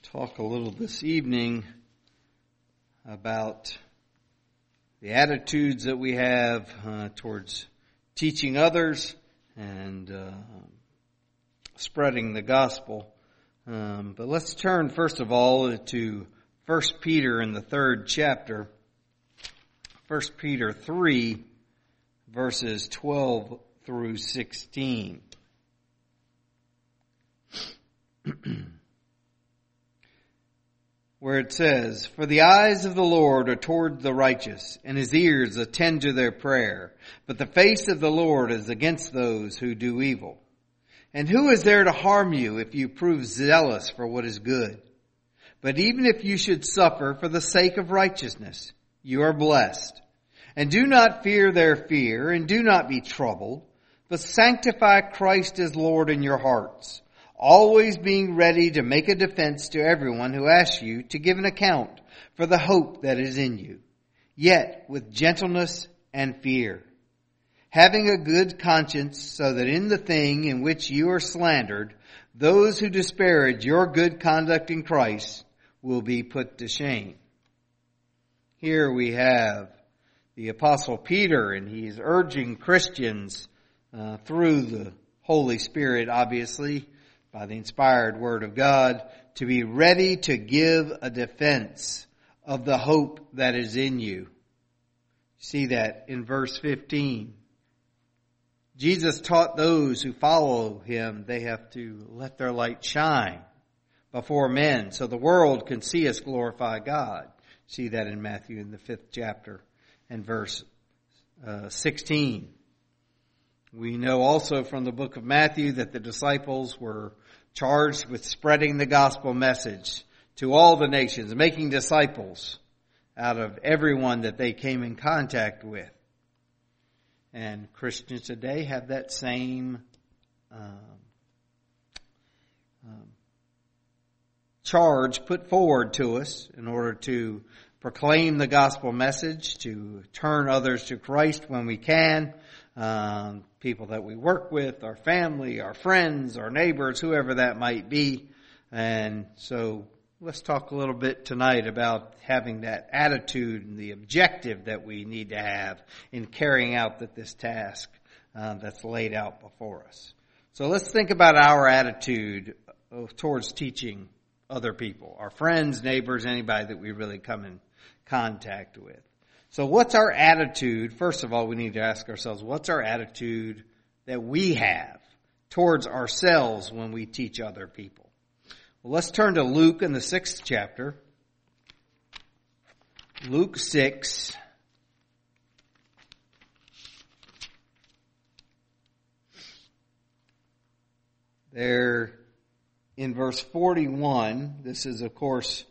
talk a little this evening about the attitudes that we have towards teaching others and spreading the gospel. But let's turn first of all to 1 Peter in the 3rd chapter. 1 Peter 3, verses 12 through 16. Where it says, "For the eyes of the Lord are toward the righteous, and his ears attend to their prayer. But the face of the Lord is against those who do evil. And who is there to harm you if you prove zealous for what is good? But even if you should suffer for the sake of righteousness, you are blessed. And do not fear their fear, and do not be troubled, but sanctify Christ as Lord in your hearts, always being ready to make a defense to everyone who asks you to give an account for the hope that is in you, yet with gentleness and fear, having a good conscience, so that in the thing in which you are slandered, those who disparage your good conduct in Christ will be put to shame." Here we have the Apostle Peter, and he's urging Christians through the Holy Spirit, obviously, by the inspired Word of God, to be ready to give a defense of the hope that is in you. See that in verse 15. Jesus taught those who follow him they have to let their light shine before men so the world can see us glorify God. See that in Matthew in the 5th chapter and verse 16. We know also from the book of Matthew that the disciples were charged with spreading the gospel message to all the nations, making disciples out of everyone that they came in contact with. And Christians today have that same charge put forward to us in order to proclaim the gospel message, to turn others to Christ when we can. People that we work with, our family, our friends, our neighbors, whoever that might be. And so let's talk a little bit tonight about having that attitude and the objective that we need to have in carrying out this task that's laid out before us. So let's think about our attitude towards teaching other people, our friends, neighbors, anybody that we really come in contact with. So what's our attitude? First of all, we need to ask ourselves, what's our attitude that we have towards ourselves when we teach other people? Well, let's turn to Luke in the 6th chapter. Luke 6. There in verse 41, this is of course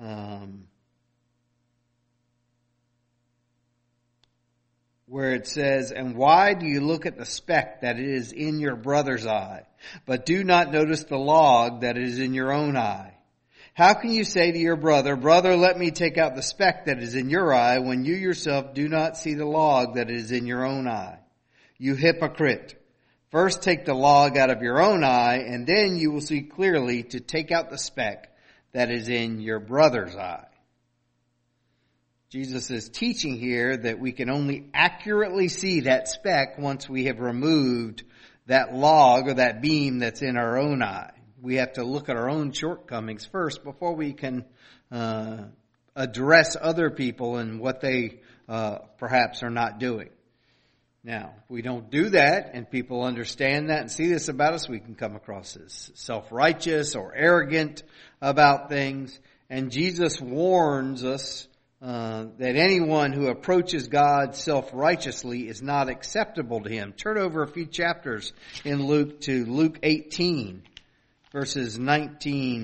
where it says, "And why do you look at the speck that is in your brother's eye, but do not notice the log that is in your own eye? How can you say to your brother, 'Brother, let me take out the speck that is in your eye,' when you yourself do not see the log that is in your own eye? You hypocrite! First take the log out of your own eye, and then you will see clearly to take out the speck that is in your brother's eye." Jesus is teaching here that we can only accurately see that speck once we have removed that log or that beam that's in our own eye. We have to look at our own shortcomings first before we can address other people and what they perhaps are not doing. Now, if we don't do that and people understand that and see this about us, we can come across as self-righteous or arrogant about things. And Jesus warns us that anyone who approaches God self-righteously is not acceptable to him. Turn over a few chapters in Luke to Luke 18, verses 9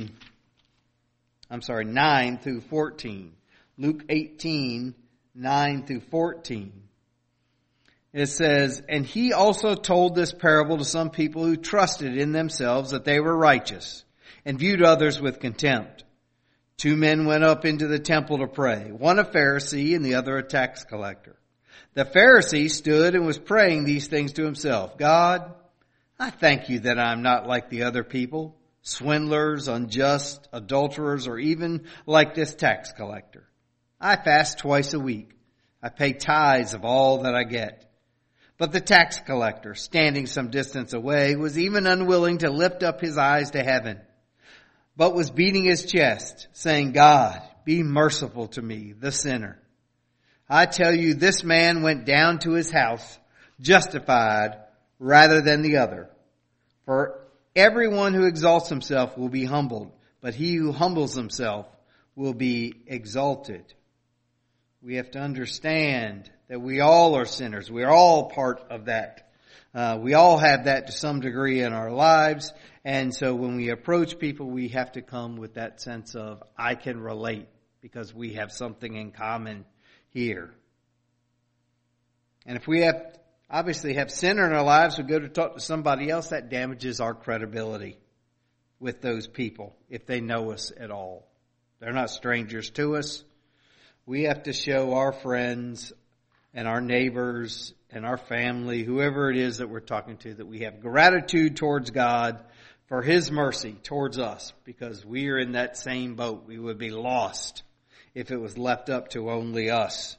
through 14. Luke 18, 9 through 14. It says, "And he also told this parable to some people who trusted in themselves that they were righteous and viewed others with contempt. 2 men went up into the temple to pray, one a Pharisee and the other a tax collector. The Pharisee stood and was praying these things to himself. 'God, I thank you that I am not like the other people, swindlers, unjust, adulterers, or even like this tax collector. I fast twice a week. I pay tithes of all that I get. But the tax collector, standing some distance away, was even unwilling to lift up his eyes to heaven, but was beating his chest, saying, God, be merciful to me, the sinner. I tell you, this man went down to his house justified rather than the other. For everyone who exalts himself will be humbled, but he who humbles himself will be exalted. We have to understand that we all are sinners. We are all part of that. We all have that to some degree in our lives. And so when we approach people, we have to come with that sense of, I can relate because we have something in common here. And if we obviously have sin in our lives, we go to talk to somebody else, that damages our credibility with those people if they know us at all. They're not strangers to us. We have to show our friends and our neighbors and our family, whoever it is that we're talking to, that we have gratitude towards God for His mercy towards us, because we are in that same boat. We would be lost if it was left up to only us.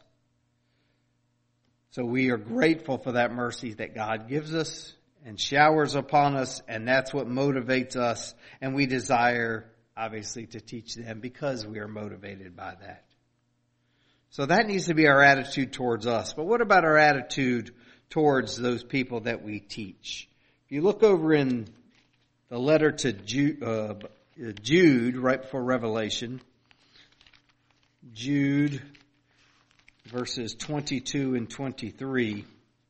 So we are grateful for that mercy that God gives us and showers upon us, and that's what motivates us, and we desire, obviously, to teach them because we are motivated by that. So that needs to be our attitude towards us. But what about our attitude towards those people that we teach? If you look over in the letter to Jude, right before Revelation, Jude, verses 22 and 23.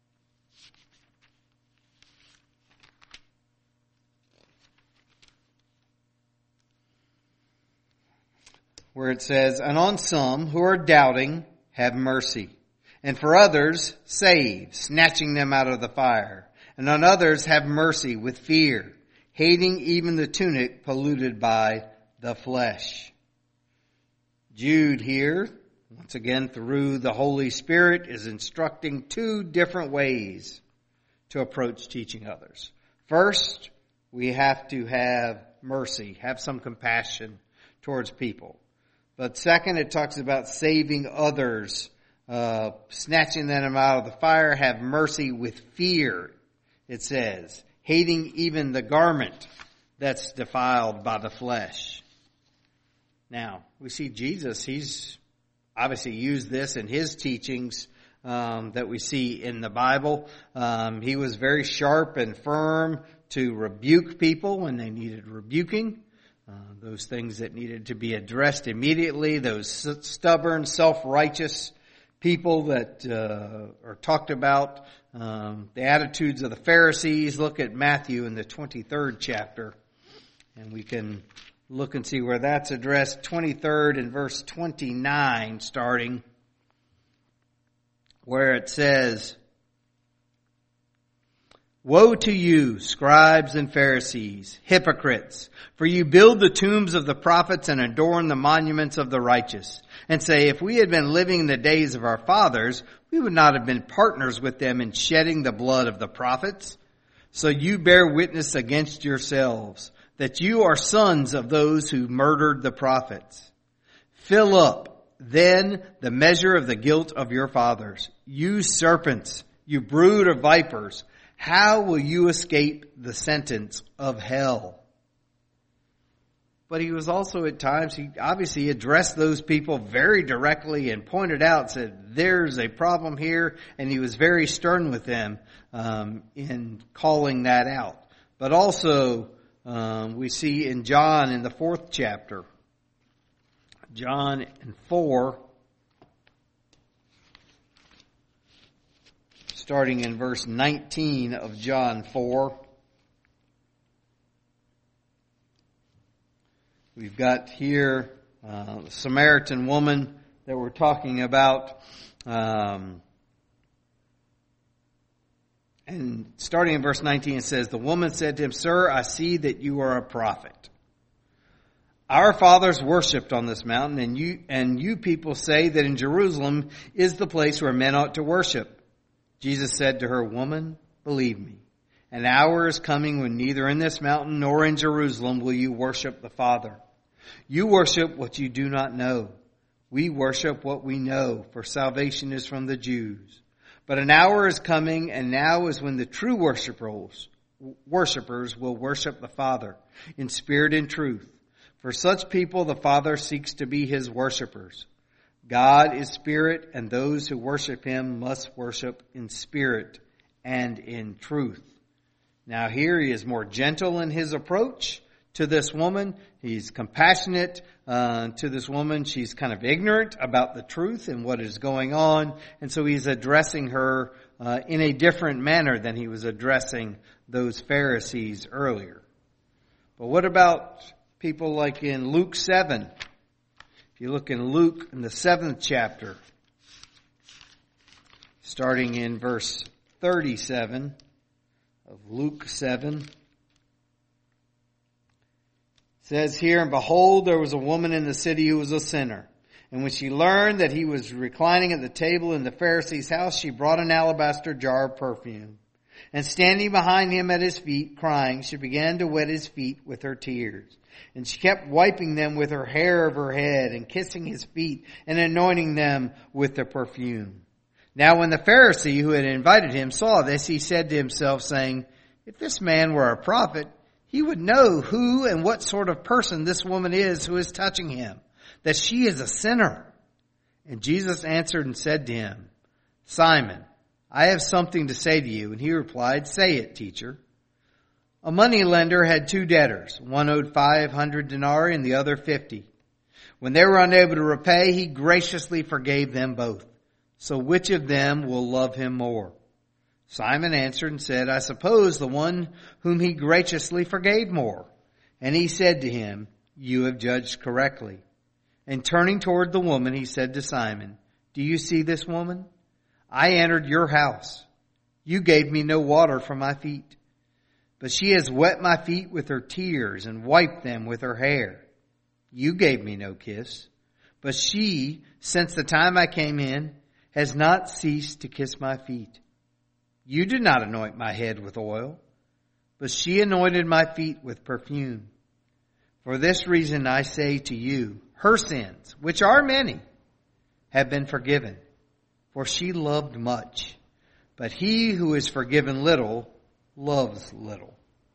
Where it says, and on some who are doubting, have mercy. And for others, save, snatching them out of the fire. And on others, have mercy with fear, hating even the tunic polluted by the flesh. Jude here, once again through the Holy Spirit, is instructing two different ways to approach teaching others. First, we have to have mercy, have some compassion towards people. But second, it talks about saving others, snatching them out of the fire, have mercy with fear, it says, hating even the garment that's defiled by the flesh. Now, we see Jesus, He's obviously used this in His teachings that we see in the Bible. He was very sharp and firm to rebuke people when they needed rebuking. Those things that needed to be addressed immediately, those stubborn, self-righteous people that are talked about, the attitudes of the Pharisees. Look at Matthew in the 23rd chapter, and we can look and see where that's addressed. 23rd and verse 29 starting, where it says, woe to you, scribes and Pharisees, hypocrites, for you build the tombs of the prophets and adorn the monuments of the righteous, and say, if we had been living in the days of our fathers, we would not have been partners with them in shedding the blood of the prophets. So you bear witness against yourselves that you are sons of those who murdered the prophets. Fill up, then, the measure of the guilt of your fathers. You serpents, you brood of vipers, how will you escape the sentence of hell? But he was also at times, he obviously addressed those people very directly and pointed out, said, there's a problem here, and he was very stern with them in calling that out. But also, we see in John in the 4th chapter, John in 4, starting in verse 19 of John 4. We've got here the Samaritan woman that we're talking about. And starting in verse 19, it says, the woman said to him, Sir, I see that you are a prophet. Our fathers worshipped on this mountain, and you people say that in Jerusalem is the place where men ought to worship. Jesus said to her, Woman, believe me, An hour is coming when neither in this mountain nor in Jerusalem will you worship the Father. You worship what you do not know. We worship what we know, for salvation is from the Jews. But an hour is coming, and now is when the true worshipers will worship the Father in spirit and truth. For such people the Father seeks to be his worshipers. God is spirit, and those who worship him must worship in spirit and in truth. Now here he is more gentle in his approach to this woman. He's compassionate to this woman. She's kind of ignorant about the truth and what is going on. And so he's addressing her in a different manner than he was addressing those Pharisees earlier. But what about people like in Luke 7? If you look in Luke in the 7th chapter, starting in verse 37 of Luke 7, says here, and behold, there was a woman in the city who was a sinner. And when she learned that he was reclining at the table in the Pharisee's house, she brought an alabaster jar of perfume. And standing behind him at his feet, crying, she began to wet his feet with her tears. And she kept wiping them with her hair of her head and kissing his feet and anointing them with the perfume. Now when the Pharisee who had invited him saw this, he said to himself, saying, if this man were a prophet, he would know who and what sort of person this woman is who is touching him, that she is a sinner. And Jesus answered and said to him, Simon, I have something to say to you. And he replied, say it, teacher. A moneylender had two debtors. One owed 500 denarii and the other 50. When they were unable to repay, he graciously forgave them both. So which of them will love him more? Simon answered and said, I suppose the one whom he graciously forgave more. And he said to him, you have judged correctly. And turning toward the woman, he said to Simon, do you see this woman? I entered your house. You gave me no water for my feet, but she has wet my feet with her tears and wiped them with her hair. You gave me no kiss, but she, since the time I came in, has not ceased to kiss my feet. You did not anoint my head with oil, but she anointed my feet with perfume. For this reason I say to you, her sins, which are many, have been forgiven, for she loved much. But he who is forgiven little loves little.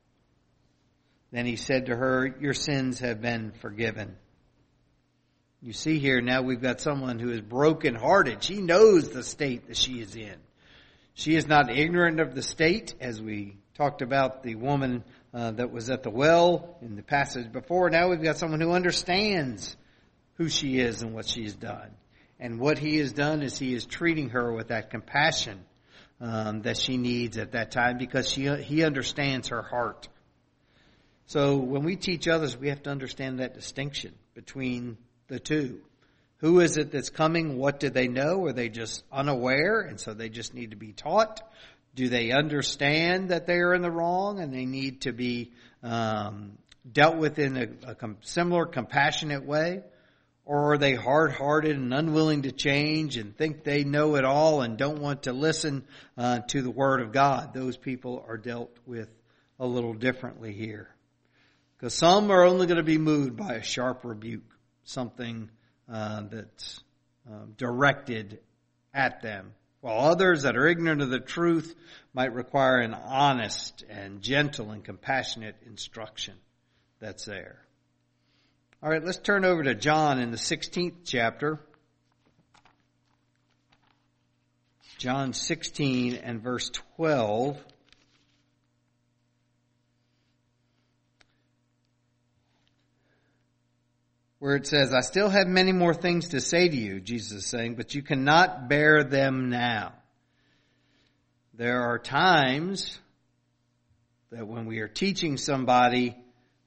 Then he said to her, your sins have been forgiven. You see here now we've got someone who is brokenhearted. She knows the state that she is in. She is not ignorant of the state, as we talked about the woman that was at the well in the passage before. Now we've got someone who understands who she is and what she's done. And what he has done is he is treating her with that compassion that she needs at that time, because he understands her heart. So when we teach others, we have to understand that distinction between the two. Who is it that's coming? What do they know? Are they just unaware, and so they just need to be taught? Do they understand that they are in the wrong and they need to be dealt with in a similar compassionate way? Or are they hard-hearted and unwilling to change and think they know it all and don't want to listen to the Word of God? Those people are dealt with a little differently here. Because some are only going to be moved by a sharp rebuke, something that's directed at them, while others that are ignorant of the truth might require an honest and gentle and compassionate instruction that's there. All right, let's turn over to John in the 16th chapter. John 16 and verse 12. Where it says, I still have many more things to say to you, Jesus is saying, but you cannot bear them now. There are times that when we are teaching somebody,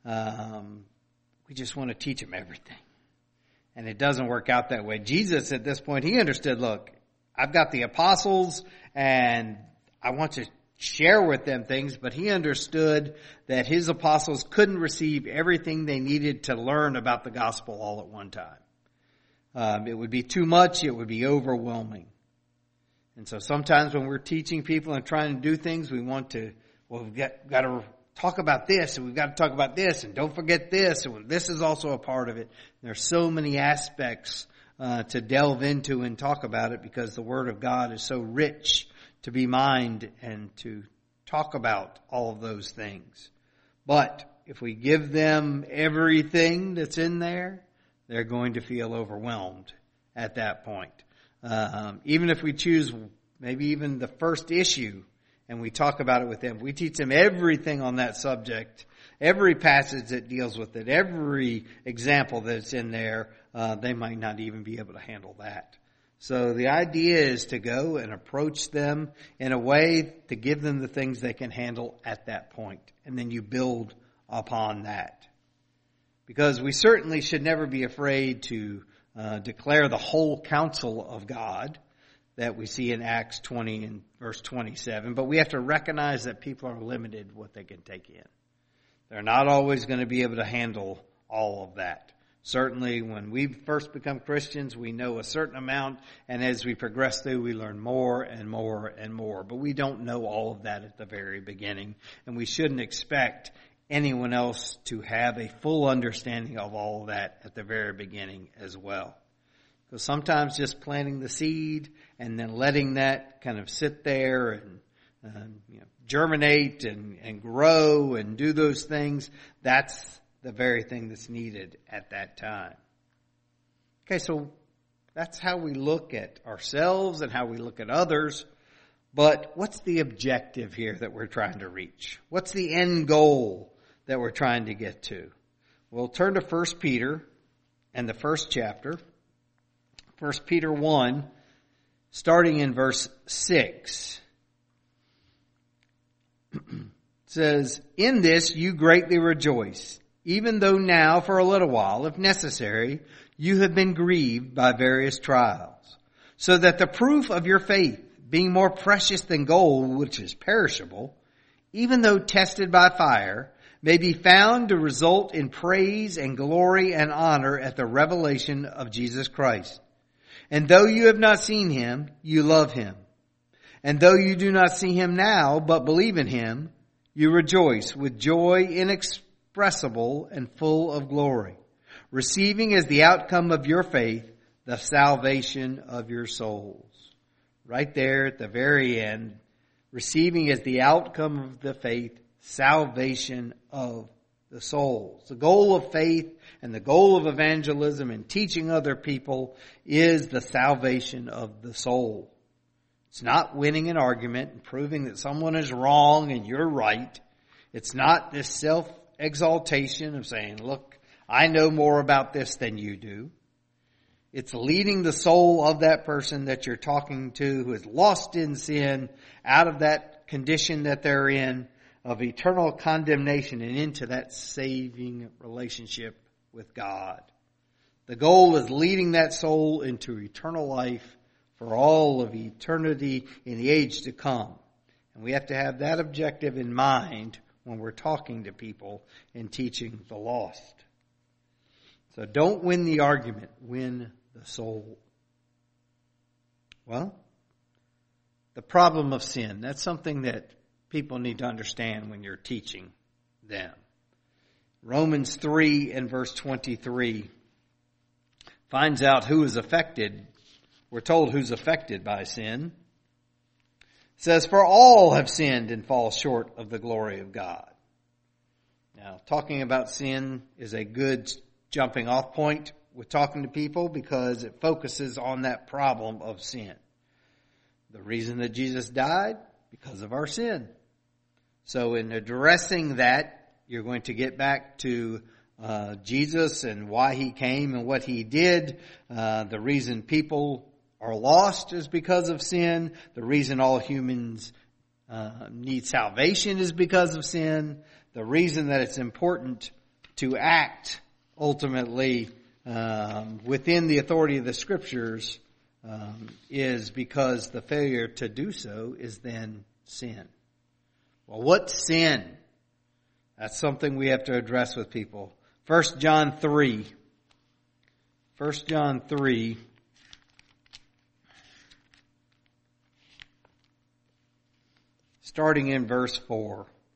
we just want to teach them everything. And it doesn't work out that way. Jesus at this point, he understood, look, I've got the apostles and I want to share with them things, but he understood that his apostles couldn't receive everything they needed to learn about the gospel all at one time. It would be too much. It would be overwhelming. And so sometimes when we're teaching people and trying to do things, we want to well, we've got to talk about this, and we've got to talk about this, and don't forget this, and this is also a part of it. There's so many aspects to delve into and talk about it, because the Word of God is so rich to be mined and to talk about all of those things. But if we give them everything that's in there, they're going to feel overwhelmed at that point. Even if we choose maybe even the first issue and we talk about it with them, we teach them everything on that subject, every passage that deals with it, every example that's in there, they might not even be able to handle that. So the idea is to go and approach them in a way to give them the things they can handle at that point. And then you build upon that. Because we certainly should never be afraid to declare the whole counsel of God that we see in Acts 20 and verse 27. But we have to recognize that people are limited what they can take in. They're not always going to be able to handle all of that. Certainly when we first become Christians, we know a certain amount, and as we progress through, we learn more and more and more. But we don't know all of that at the very beginning, and we shouldn't expect anyone else to have a full understanding of all of that at the very beginning as well. Because sometimes just planting the seed and then letting that kind of sit there and germinate and grow and do those things, that's the very thing that's needed at that time. Okay, so that's how we look at ourselves and how we look at others. But what's the objective here that we're trying to reach? What's the end goal that we're trying to get to? We'll turn to 1 Peter and the first chapter. 1 Peter 1, starting in verse 6. It says, "In this you greatly rejoice, even though now for a little while, if necessary, you have been grieved by various trials, so that the proof of your faith, being more precious than gold, which is perishable, even though tested by fire, may be found to result in praise and glory and honor at the revelation of Jesus Christ. And though you have not seen him, you love him. And though you do not see him now, but believe in him, you rejoice with joy inexpressible and full of glory, receiving as the outcome of your faith the salvation of your souls." Right there at the very end, receiving as the outcome of the faith, salvation of the souls. The goal of faith and the goal of evangelism and teaching other people is the salvation of the soul. It's not winning an argument and proving that someone is wrong and you're right. It's not this self-exaltation of saying, look, I know more about this than you do. It's leading the soul of that person that you're talking to who is lost in sin out of that condition that they're in of eternal condemnation and into that saving relationship with God. The goal is leading that soul into eternal life for all of eternity in the age to come. And we have to have that objective in mind when we're talking to people and teaching the lost. So don't win the argument, win the soul. Well, the problem of sin, that's something that people need to understand when you're teaching them. Romans 3 and verse 23 finds out who is affected. We're told who's affected by sin. It says, "For all have sinned and fall short of the glory of God." Now, talking about sin is a good jumping off point with talking to people because it focuses on that problem of sin. The reason that Jesus died, because of our sin. So in addressing that, you're going to get back to Jesus and why he came and what he did. The reason people are lost is because of sin. The reason all humans need salvation is because of sin. The reason that it's important to act ultimately within the authority of the Scriptures is because the failure to do so is then sin. Well, what's sin? That's something we have to address with people. 1 John 3. 1 John 3. Starting in verse 4.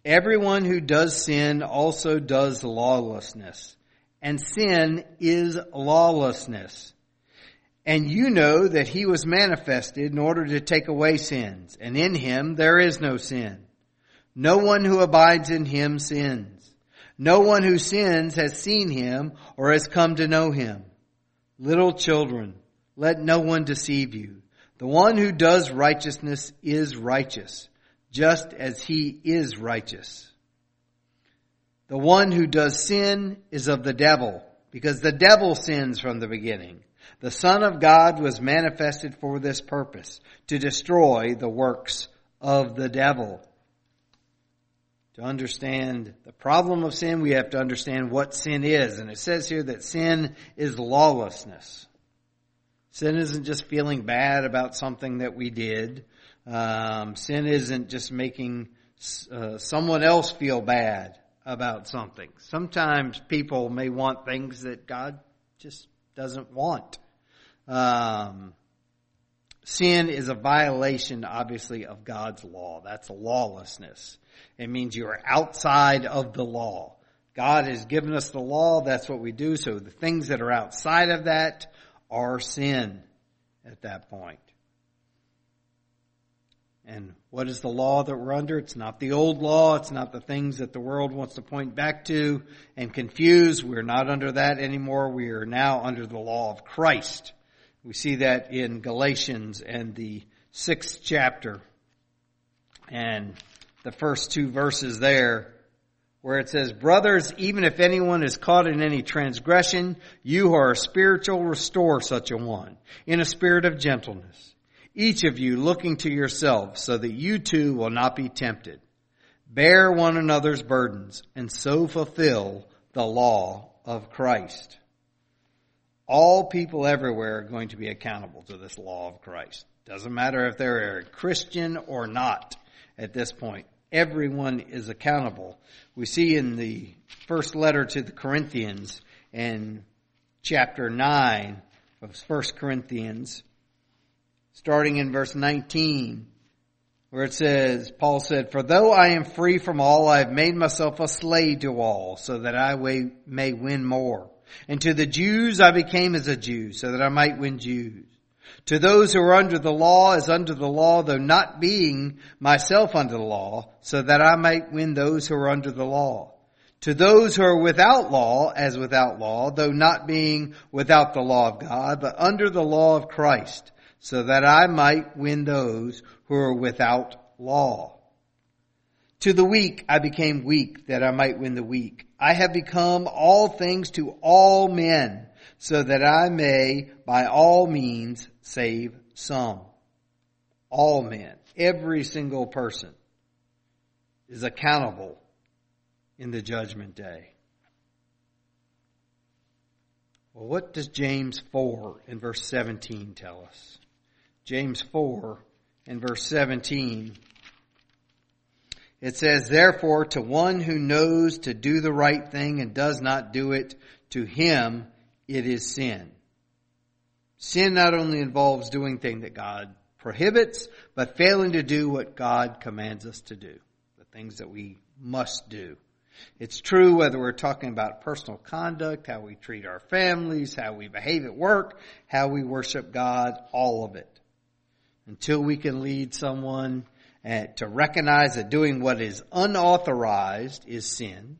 Everyone who does sin also does lawlessness, and sin is lawlessness. And you know that he was manifested in order to take away sins, and in him there is no sin. No one who abides in him sins. No one who sins has seen him or has come to know him. Little children, let no one deceive you. The one who does righteousness is righteous, just as he is righteous. The one who does sin is of the devil, because the devil sins from the beginning. The Son of God was manifested for this purpose, to destroy the works of the devil. To understand the problem of sin, we have to understand what sin is. And it says here that sin is lawlessness. Sin isn't just feeling bad about something that we did. Sin isn't just making someone else feel bad about something. Sometimes people may want things that God just doesn't want. Sin is a violation, obviously, of God's law. That's lawlessness. It means you are outside of the law. God has given us the law. That's what we do. So the things that are outside of that are sin at that point. And what is the law that we're under? It's not the old law. It's not the things that the world wants to point back to and confuse. We're not under that anymore. We are now under the law of Christ. We see that in Galatians and the 6th chapter and the first 2 verses there, where it says, brothers, even if anyone is caught in any transgression, you who are spiritual, restore such a one in a spirit of gentleness. Each of you looking to yourself, so that you too will not be tempted. Bear one another's burdens, and so fulfill the law of Christ. All people everywhere are going to be accountable to this law of Christ. Doesn't matter if they're a Christian or not at this point. Everyone is accountable. We see in the first letter to the Corinthians in chapter 9 of 1 Corinthians, starting in verse 19, where it says, Paul said, for though I am free from all, I have made myself a slave to all, so that I may win more. And to the Jews I became as a Jew, so that I might win Jews. To those who are under the law, as under the law, though not being myself under the law, so that I might win those who are under the law. To those who are without law, as without law, though not being without the law of God, but under the law of Christ, so that I might win those who are without law. To the weak I became weak, that I might win the weak. I have become all things to all men, so that I may by all means save some. All men, every single person, is accountable in the judgment day. Well, what does James 4 in verse 17 tell us? James 4 in verse 17, it says, therefore, to one who knows to do the right thing and does not do it, to him it is sin. Sin not only involves doing things that God prohibits, but failing to do what God commands us to do, the things that we must do. It's true whether we're talking about personal conduct, how we treat our families, how we behave at work, how we worship God, all of it. Until we can lead someone to recognize that doing what is unauthorized is sin.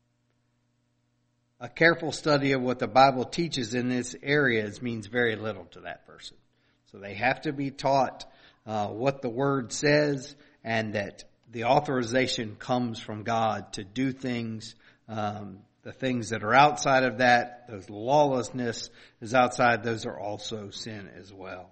A careful study of what the Bible teaches in this area means very little to that person. So they have to be taught what the Word says, and that the authorization comes from God to do things, the things that are outside of that, those lawlessness is outside, those are also sin as well.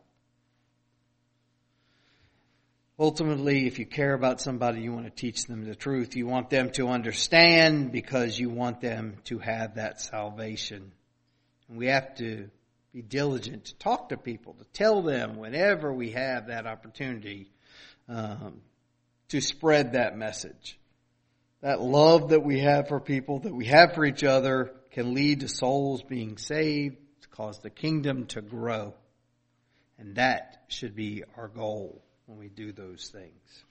Ultimately, if you care about somebody, you want to teach them the truth. You want them to understand because you want them to have that salvation. And we have to be diligent to talk to people, to tell them whenever we have that opportunity to spread that message. That love that we have for people, that we have for each other, can lead to souls being saved, to cause the kingdom to grow. And that should be our goal when we do those things.